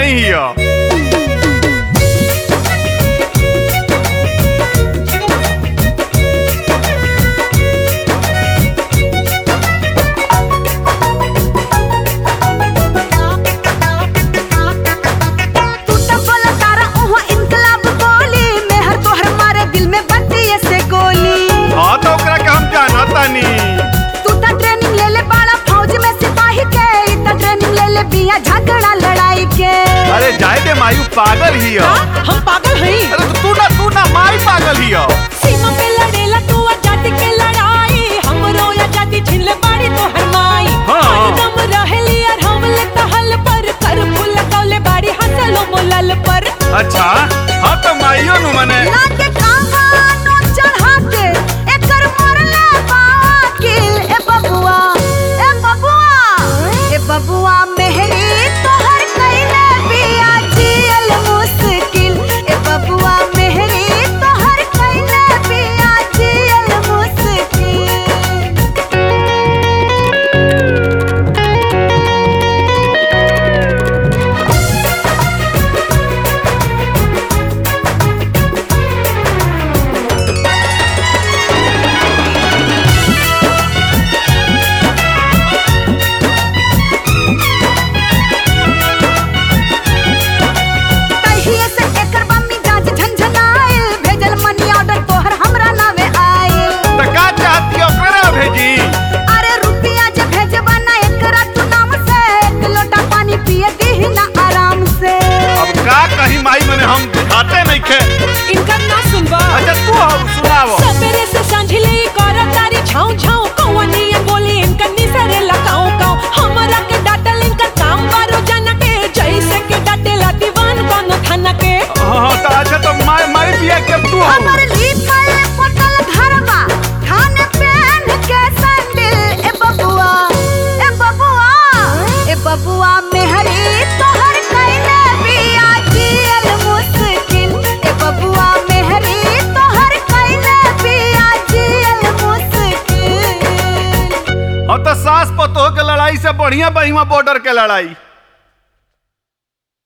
नहीं हिया। झगड़ा लड़ाई के अरे जाए दे मायू पागल हिया। हम पागल हई। अरे तू ना माई पागल हिया। सीमा पे लड़ेला तू आजादी के लड़ाई हमरो आजादी छीन ले बाड़ी तो हरमाई। दम रहेली और हम ले तहल पर कर फूल कौले बाड़ी हंसलो मोलल पर। अच्छा हां तो माईयो नु मने ना के कानो चढ़ा के एकर मरले बाकिल ए बबुआ ए बबुआ ए बबुआ मेहरी तोहर कइले बिया जियल मुश्किल ए बबुआ मेहरी तोहर कइले बिया जियल मुश्किल। माई मने हम खाते नहीं खे इनका ना सुनबा। अच्छा तू सुनाओ। सवेरे से सांझले कर तारी छाऊ छाऊ कौवनी बोली इनका निसरे लगाऊ काऊ हमरा के डाटल इनका काम बारो जाना के जैसे के डाटेला दीवान कोनो थाना के। हां तो अच्छा तो माई बिया के तू हमर लिखल पटल घरवा थाने पहन के सैंडल ए बबुआ ए बबुआ ए बबुआ मेहरी तोहर कइले बिया जियल मुश्किल ए बबुआ मेहरी तोहर कइले बिया जियल मुश्किल। हां तो सास पतोह के लड़ाई से बढ़िया बहिमा बॉर्डर के लड़ाई।